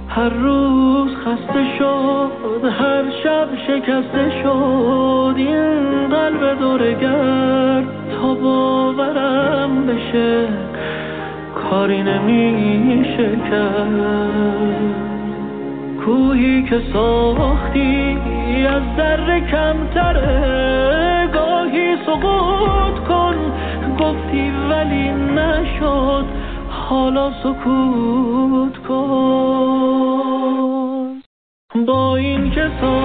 هر روز خسته شد، هر شب شکسته شد این قلب دورگرد. تا باورم بشه کاری نمیشه کرد. کوهی که ساختی از ذره کمتره، گاهی سقوط کن گفتی ولی نشد، حالا سکوت کن. با این که